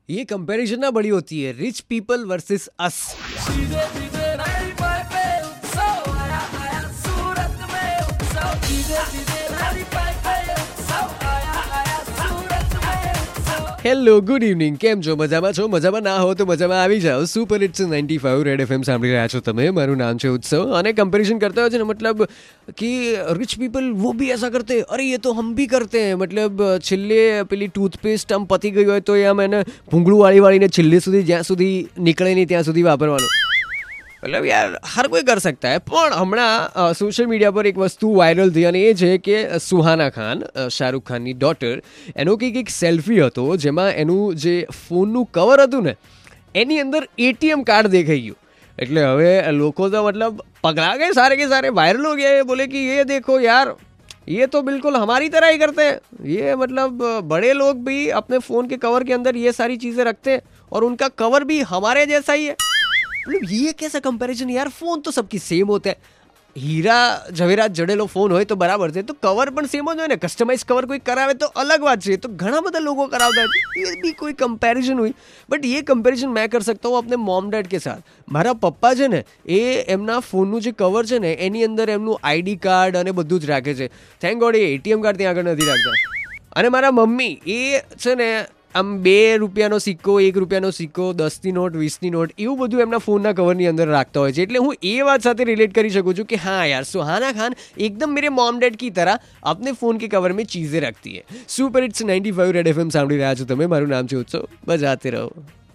ये कंपैरिजन ना बड़ी होती है, rich people versus us. Hello, good evening, કેમ છો? મજામાં છો? મજામાં ના હો તો મજામાં આવી જાઓ. સુપર હિટ્સ 95 રેડ એફએમ સાંભળી રહ્યા છો તમે. મારું નામ છે उत्सव. અને કમ્પેરિઝન કરતા હોય છે ને, मतलब कि रिच पीपल वो भी ऐसा करते हैं, अरे ये तो हम भी करते हैं. मतलब છેલ્લે પેલી ટૂથપેસ્ટ આમ પતી ગઈ હોય તો એ આમ એને ભૂંગળું વાળીને છેલ્લે સુધી જ્યાં સુધી નીકળે નહીં ત્યાં સુધી વાપરવાનું. मतलब यार हर कोई कर सकता है. પણ હમણાં સોશિયલ મીડિયા પર એક વસ્તુ વાયરલ થઈ અને એ છે કે સુહાના ખાન, શાહરૂખ ખાનની ડોટર, એનો કંઈક સેલ્ફી હતો જેમાં એનું જે ફોનનું કવર હતું ને એની અંદર એટીએમ કાર્ડ દેખાઈ ગયું. એટલે હવે લોકો તો मतलब पगला गए सारे के सारे, वायरल हो गया. ये बोले कि ये देखो यार, ये तो बिल्कुल हमारी तरह ही करते हैं. ये मतलब बड़े लोग भी अपने फ़ोन के कवर के अंदर ये सारी चीज़ें रखते हैं और उनका कवर भी हमारे जैसा ही है. मतलब ये कैसा कंपैरिजन यार? फोन तो सबकी सेम होता है. हीरा जवेरात जड़ेलो फोन હોય તો બરાબર છે, તો કવર પણ સેમ જ હોય ને. કસ્ટમાઇઝ કવર કોઈ કરાવે તો અલગ વાત છે, તો ઘણા બધા લોકો કરાવતા है. ये भी कोई कंपैरिजन हुई. बट ये कंपैरिजन मैं कर सकता हूँ अपने मॉम डैड के साथ. મારા પપ્પા છે ને એ એમના ફોનનું જે કવર છે ને એની અંદર એમનું આઈડી કાર્ડ અને બધું જ રાખે છે. થેન્ક ગોડ એ એટીએમ કાર્ડ ત્યાં આગળ નથી રાખતા. અને મારા મમ્મી એ છે ને આમ 2 રૂપિયાનો સિક્કો, 1 રૂપિયાનો સિક્કો, 10ની નોટ, 20ની નોટ, એવું બધું એમના ફોનના કવરની અંદર રાખતા હોય છે. એટલે હું એ વાત સાથે રિલેટ કરી શકું છું कि हाँ यार, सुहाना खान एकदम मेरे मॉम डैड की तरह अपने फ़ोन के कवर में चीज़ें रखती है. सुपर हिट्स 95 रेड एफएम સાંભળી રહ્યા છો તમે. મારું નામ છે उत्सव. બજાતે રહો.